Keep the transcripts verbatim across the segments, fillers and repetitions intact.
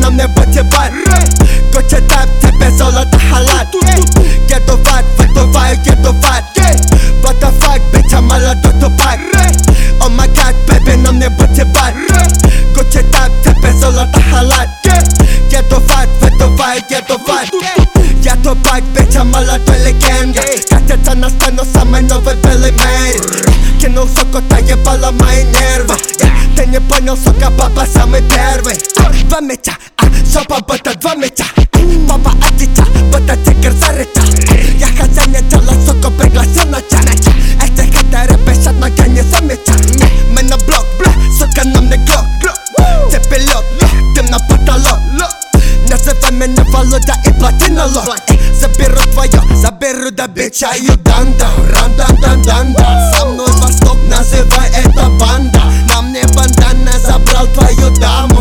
na mnie, bo cię war. Gocie tam, ciebie solo ta halat. Ghetto-wart, wetowałem ghetto-wart. What the fuck, bitch, I'm all out to back. Oh my god, baby, na mnie, bo cię war. Gocie tam, ciebie solo ta halat. Ghetto-wart, wetowałem ghetto-wart. Ja to back, bitch, I'm all out to legenda. Kaciaca na stano, same nowe były made. Kinął soko, ta jebala moje nerwy. Ty nie ponią soka, baba, same terwy. Dwa mycia, a sopa, bo to dwa mycia. Baba, a cicia, bo ta cykier zarycia. Ja chadzenie ciała, soko, pregla się na cianę. Este hete, repy, siadna, ja nie zamycia. My na blok, soka na mnie glock. Ty pilot, tym na patalot. Nazywaj mnie waluta i platynolog. Zabierу твоё, заберу до бича юданда. Ран-дан-дан-дан-дан. Со мной Восток, называй это банда. На мне бандана, забрал твою даму.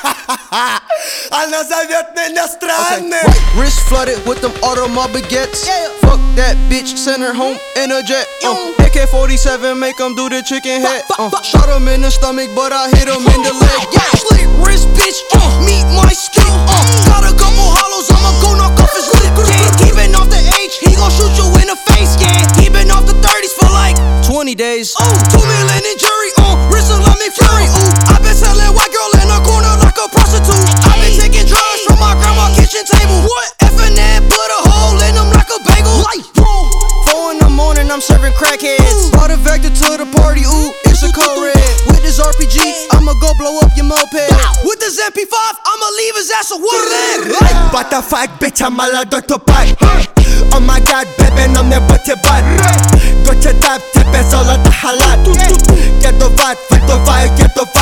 Она зовет меня странным. Okay. Wrist flooded with them automobile baguettes. Yeah. Fuck that bitch, send her home in a jet. uh. A K forty-seven, make them do the chicken head. uh. Shot him in the stomach, but I hit him in the leg. Yeah. Slick wrist, bitch, uh. meet my stick. uh. Got a couple hollows, I'ma go knock off his lip. Yeah. He been off the H, he gon' shoot you in the face. Yeah. He been off the thirties for like twenty days. Ooh, two million in jury. Uh. Wrist like McFlurry. Ooh, I been selling white girl in a corner like a prostitute. I been taking drugs from my grandma's kitchen table. What? F and N put a hole in them like a bagel. Life. Four in the morning, I'm serving crackheads. Brought a Vector to the party, ooh, it's a code red. With this R P G, I'ma go blow up your moped. With this M P five, I'ma leave his ass a one leg. What the fuck, bitch, I'm all out to back. Oh my god, baby, na mnie, bo cię war. Gocie tam, ciebie solo ta halat. Ghetto-wart, wetowałem ghetto-wart.